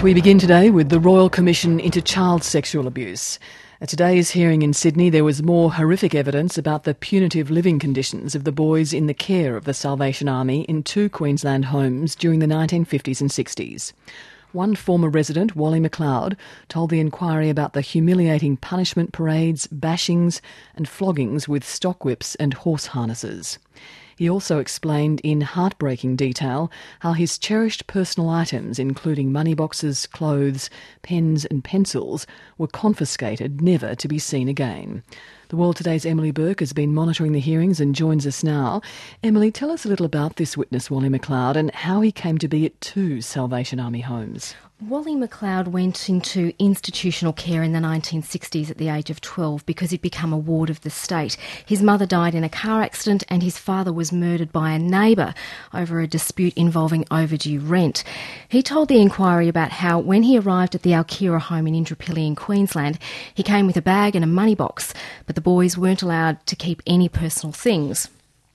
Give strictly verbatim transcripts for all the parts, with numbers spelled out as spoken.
We begin today with the Royal Commission into Child Sexual Abuse. At today's hearing in Sydney, there was more horrific evidence about the punitive living conditions of the boys in the care of the Salvation Army in two Queensland homes during the nineteen fifties and sixties. One former resident, Wally McLeod, told the inquiry about the humiliating punishment parades, bashings and floggings with stock whips and horse harnesses. He also explained in heartbreaking detail how his cherished personal items, including money boxes, clothes, pens and pencils, were confiscated, never to be seen again. The World Today's Emily Burke has been monitoring the hearings and joins us now. Emily, tell us a little about this witness, Wally McLeod, and how he came to be at two Salvation Army homes. Wally McLeod went into institutional care in the nineteen sixties at the age of twelve because he'd become a ward of the state. His mother died in a car accident and his father was murdered by a neighbour over a dispute involving overdue rent. He told the inquiry about how when he arrived at the Alkira home in Indooroopilly in Queensland, he came with a bag and a money box, but the boys weren't allowed to keep any personal things.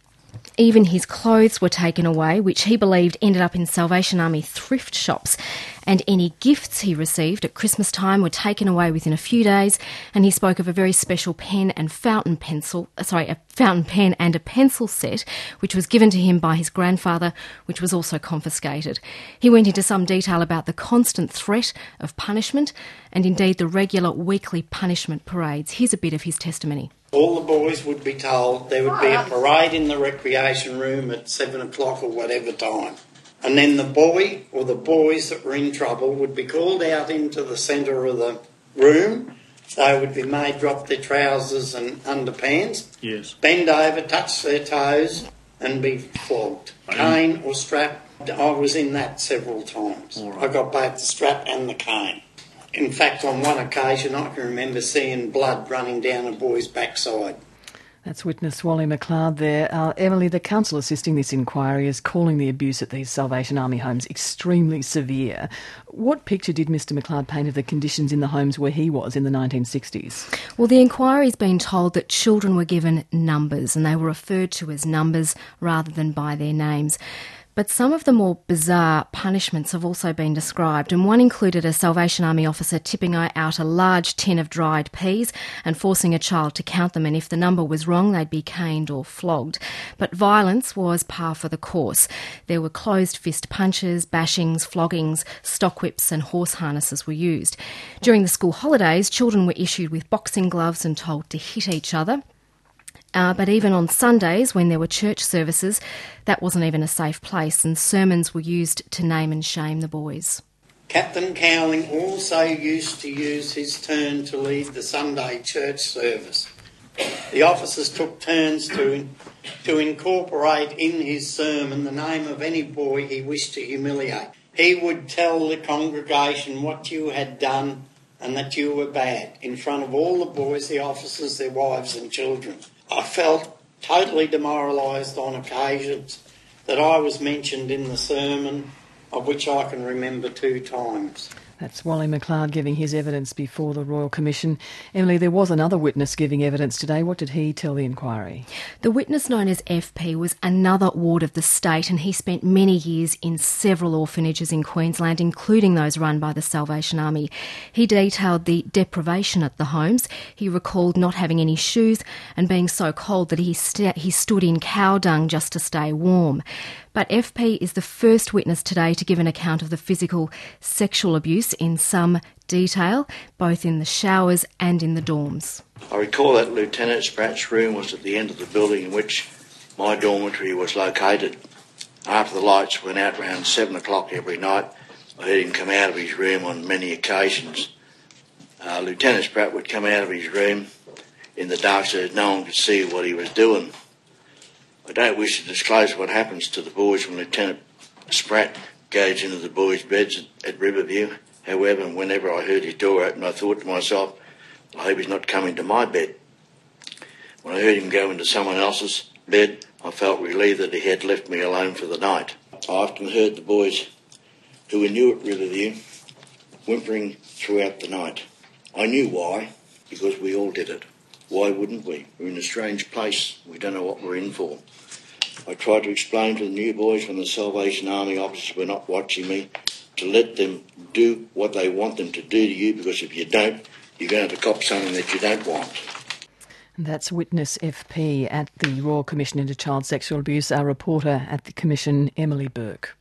Even his clothes were taken away, which he believed ended up in Salvation Army thrift shops, and any gifts he received at Christmas time were taken away within a few days. And he spoke of a very special pen and fountain pencil, sorry, a fountain pen and a pencil set, which was given to him by his grandfather, which was also confiscated. He went into some detail about the constant threat of punishment and indeed the regular weekly punishment parades. Here's a bit of his testimony. All the boys would be told there would be a parade in the recreation room at seven o'clock or whatever time. And then the boy or the boys that were in trouble would be called out into the centre of the room. They would be made drop their trousers and underpants, yes. bend over, touch their toes and be flogged. Cane or strap. I was in that several times. Right. I got both the strap and the cane. In fact, on one occasion, I can remember seeing blood running down a boy's backside. That's witness Wally McLeod there. Uh, Emily, the council assisting this inquiry is calling the abuse at these Salvation Army homes extremely severe. What picture did Mr McLeod paint of the conditions in the homes where he was in the nineteen sixties? Well, the inquiry's been told that children were given numbers and they were referred to as numbers rather than by their names. But some of the more bizarre punishments have also been described, and one included a Salvation Army officer tipping out a large tin of dried peas and forcing a child to count them, and if the number was wrong, they'd be caned or flogged. But violence was par for the course. There were closed fist punches, bashings, floggings, stock whips and horse harnesses were used. During the school holidays, children were issued with boxing gloves and told to hit each other. Uh, but even on Sundays, when there were church services, that wasn't even a safe place, and sermons were used to name and shame the boys. Captain Cowling also used to use his turn to lead the Sunday church service. The officers took turns to, to incorporate in his sermon the name of any boy he wished to humiliate. He would tell the congregation what you had done and that you were bad in front of all the boys, the officers, their wives and children. I felt totally demoralised on occasions that I was mentioned in the sermon, of which I can remember two times. That's Wally McLeod giving his evidence before the Royal Commission. Emily, there was another witness giving evidence today. What did he tell the inquiry? The witness known as F P was another ward of the state, and he spent many years in several orphanages in Queensland, including those run by the Salvation Army. He detailed the deprivation at the homes. He recalled not having any shoes and being so cold that he, st- he stood in cow dung just to stay warm. But F P is the first witness today to give an account of the physical sexual abuse in some detail, both in the showers and in the dorms. I recall that Lieutenant Spratt's room was at the end of the building in which my dormitory was located. After the lights went out around seven o'clock every night, I heard him come out of his room on many occasions. Uh, Lieutenant Spratt would come out of his room in the dark so that no one could see what he was doing. I don't wish to disclose what happens to the boys when Lieutenant Spratt goes into the boys' beds at, at Riverview. However, whenever I heard his door open, I thought to myself, I hope he's not coming to my bed. When I heard him go into someone else's bed, I felt relieved that he had left me alone for the night. I often heard the boys who were new at Riverview whimpering throughout the night. I knew why, because we all did it. Why wouldn't we? We're in a strange place. We don't know what we're in for. I tried to explain to the new boys when the Salvation Army officers were not watching me to let them do what they want them to do to you, because if you don't, you're going to cop something that you don't want. That's Witness F P at the Royal Commission into Child Sexual Abuse, our reporter at the Commission, Emily Burke.